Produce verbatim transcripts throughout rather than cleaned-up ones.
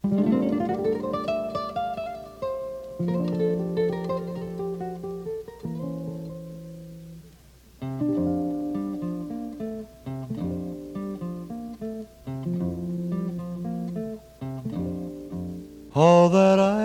All that I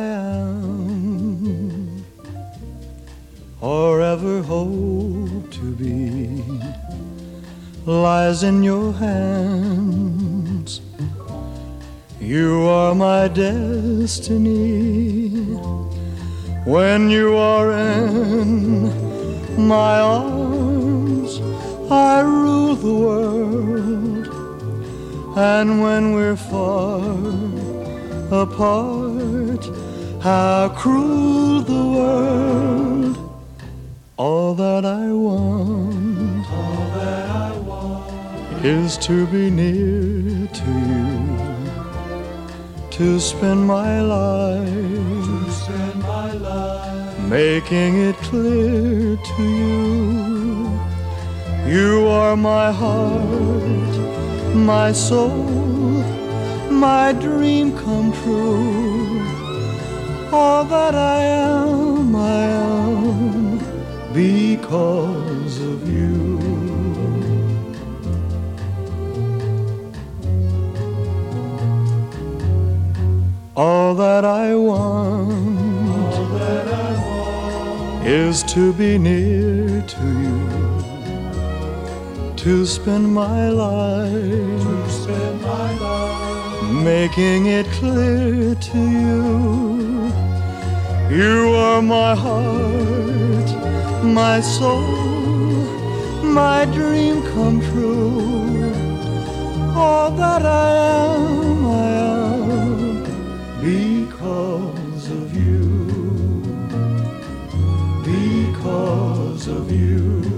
am or ever hope to be lies in your hands. You are my destiny. When you are in my arms, I rule the world. And when we're far apart, how cruel the world. All that I want, all that I want is to be near to you, to spend my life, to spend my life making it clear to you. You are my heart, my soul, my dream come true. All that I am, I am because of you. All that I want, all that I want is to be near to you, to spend my life, to spend my life making it clear to you. You are my heart, my soul, my dream come true. All that I am, I am because of you, because of you.